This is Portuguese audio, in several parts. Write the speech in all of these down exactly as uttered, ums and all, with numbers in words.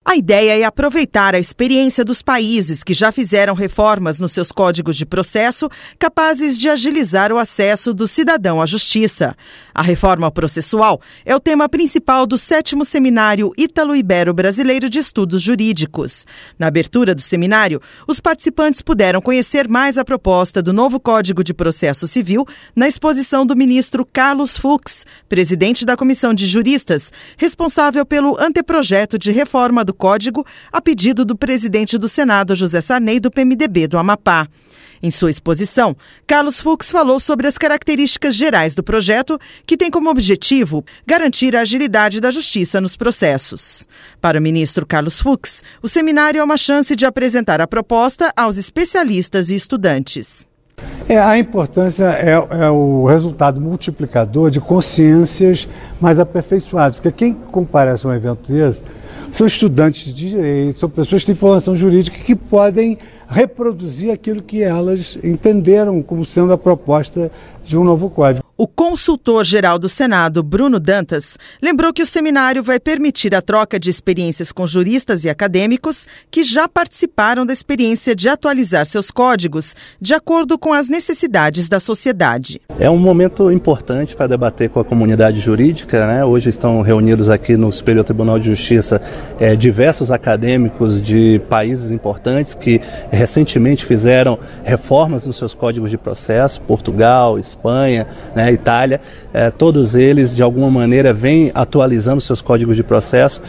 A ideia é aproveitar a experiência dos países que já fizeram reformas nos seus códigos de processo capazes de agilizar o acesso do cidadão à justiça. A reforma processual é o tema principal do sétimo Seminário Ítalo-Ibero-Brasileiro de Estudos Jurídicos. Na abertura do seminário, os participantes puderam conhecer mais a proposta do novo Código de Processo Civil na exposição do ministro Carlos Fux, presidente da Comissão de Juristas, responsável pelo anteprojeto de reforma do Código, a pedido do presidente do Senado, José Sarney, do P M D B do Amapá. Em sua exposição, Carlos Fux falou sobre as características gerais do projeto, que tem como objetivo garantir a agilidade da justiça nos processos. Para o ministro Carlos Fux, o seminário é uma chance de apresentar a proposta aos especialistas e estudantes. É, a importância é, é o resultado multiplicador de consciências mais aperfeiçoadas, porque quem comparece a um evento desse são estudantes de direito, são pessoas que têm formação jurídica que podem reproduzir aquilo que elas entenderam como sendo a proposta de um novo código. O consultor-geral do Senado, Bruno Dantas, lembrou que o seminário vai permitir a troca de experiências com juristas e acadêmicos que já participaram da experiência de atualizar seus códigos de acordo com as necessidades da sociedade. É um momento importante para debater com a comunidade jurídica, né? Hoje estão reunidos aqui no Superior Tribunal de Justiça é, diversos acadêmicos de países importantes que recentemente fizeram reformas nos seus códigos de processo, Portugal, Espanha, né, Itália, eh, todos eles de alguma maneira vêm atualizando seus códigos de processo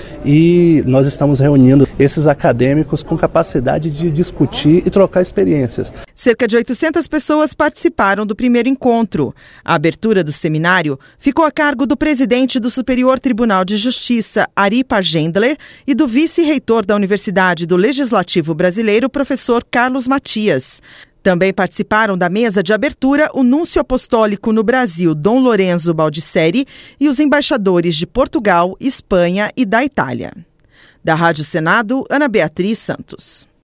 e nós estamos reunindo esses acadêmicos com capacidade de discutir e trocar experiências. Cerca de oitocentas pessoas participaram do primeiro encontro. A abertura do seminário ficou a cargo do presidente do Superior Tribunal de Justiça, Ari Pargendler, e do vice-reitor da Universidade do Legislativo Brasileiro, professor Carlos Matias. Também participaram da mesa de abertura o núncio apostólico no Brasil, Dom Lorenzo Baldisseri, e os embaixadores de Portugal, Espanha e da Itália. Da Rádio Senado, Ana Beatriz Santos.